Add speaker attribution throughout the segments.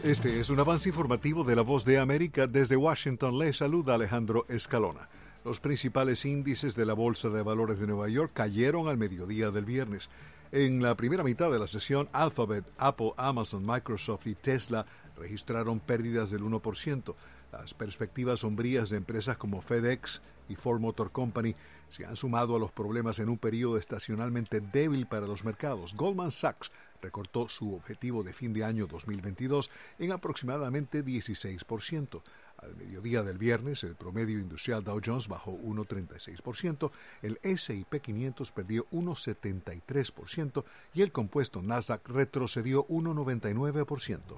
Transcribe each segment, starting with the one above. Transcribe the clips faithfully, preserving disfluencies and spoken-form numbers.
Speaker 1: Este es un avance informativo de La Voz de América. Desde Washington le saluda Alejandro Escalona. Los principales índices de la Bolsa de Valores de Nueva York cayeron al mediodía del viernes. En la primera mitad de la sesión, Alphabet, Apple, Amazon, Microsoft y Tesla registraron pérdidas del uno por ciento. Las perspectivas sombrías de empresas como FedEx y Ford Motor Company se han sumado a los problemas en un periodo estacionalmente débil para los mercados. Goldman Sachs recortó su objetivo de fin de año dos mil veintidós en aproximadamente dieciséis por ciento. Al mediodía del viernes, el promedio industrial Dow Jones bajó uno coma treinta y seis por ciento, el ese y pe quinientos perdió uno coma setenta y tres por ciento y el compuesto Nasdaq retrocedió uno coma noventa y nueve por ciento.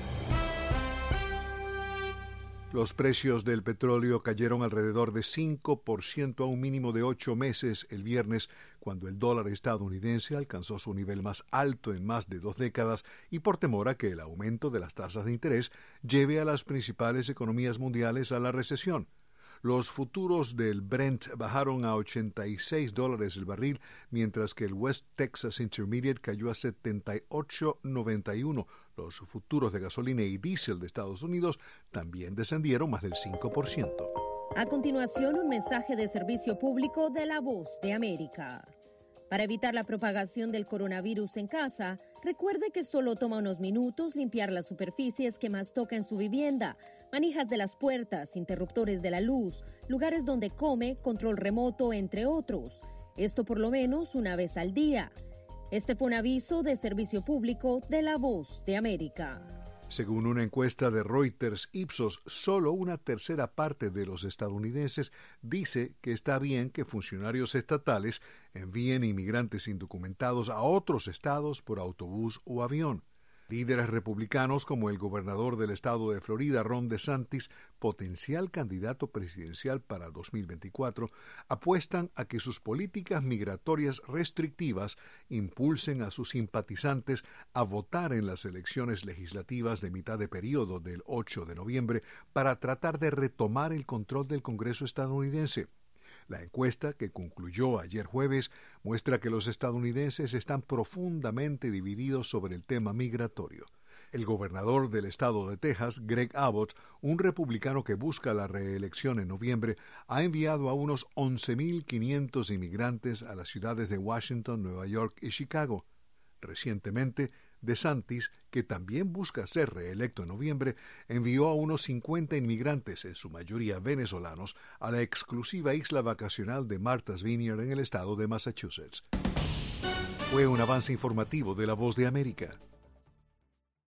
Speaker 1: Los precios del petróleo cayeron alrededor de cinco por ciento a un mínimo de ocho meses el viernes, cuando el dólar estadounidense alcanzó su nivel más alto en más de dos décadas y por temor a que el aumento de las tasas de interés lleve a las principales economías mundiales a la recesión. Los futuros del Brent bajaron a ochenta y seis dólares el barril, mientras que el West Texas Intermediate cayó a setenta y ocho noventa y uno. Los futuros de gasolina y diésel de Estados Unidos también descendieron más del cinco por ciento.
Speaker 2: A continuación, un mensaje de servicio público de La Voz de América. Para evitar la propagación del coronavirus en casa, recuerde que solo toma unos minutos limpiar las superficies que más toca en su vivienda, manijas de las puertas, interruptores de la luz, lugares donde come, control remoto, entre otros. Esto por lo menos una vez al día. Este fue un aviso de servicio público de La Voz de América.
Speaker 1: Según una encuesta de Reuters Ipsos, solo una tercera parte de los estadounidenses dice que está bien que funcionarios estatales envíen inmigrantes indocumentados a otros estados por autobús o avión. Líderes republicanos como el gobernador del estado de Florida, Ron DeSantis, potencial candidato presidencial para dos mil veinticuatro, apuestan a que sus políticas migratorias restrictivas impulsen a sus simpatizantes a votar en las elecciones legislativas de mitad de periodo del ocho de noviembre para tratar de retomar el control del Congreso estadounidense. La encuesta, que concluyó ayer jueves, muestra que los estadounidenses están profundamente divididos sobre el tema migratorio. El gobernador del estado de Texas, Greg Abbott, un republicano que busca la reelección en noviembre, ha enviado a unos once mil quinientos inmigrantes a las ciudades de Washington, Nueva York y Chicago. Recientemente, DeSantis, que también busca ser reelecto en noviembre, envió a unos cincuenta inmigrantes, en su mayoría venezolanos, a la exclusiva isla vacacional de Martha's Vineyard en el estado de Massachusetts. Fue un avance informativo de La Voz de América.